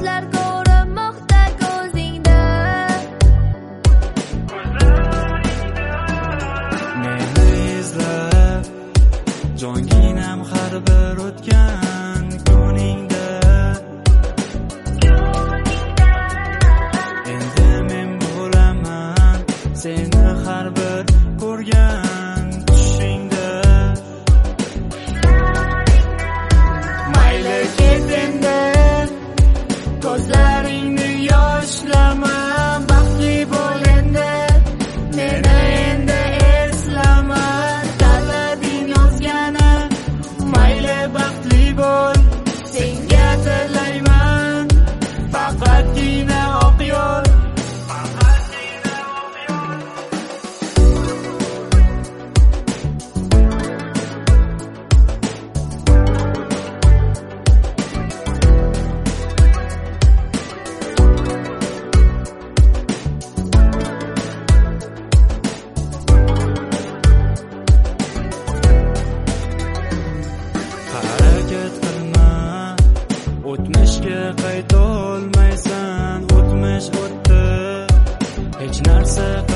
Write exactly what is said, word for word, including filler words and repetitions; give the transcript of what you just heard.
yoshlar ko'rinmoqda ko'zingda. Meni izlab jonginam har bir o'tgan kuningda. Endi men bo'laman seni har bir ko'rgan tushingda. Mayli ket endi, ko'zlaringni yoshlama, baxtli bo'l endi, meni endi eslama. Tanlading yozgani, mayli baxtli bo'l, senga tilayman faqatgina oq yo'l. Harakat qilma, o'tmishga qaytolmaysan, o'tmish o'tdi, hech narsa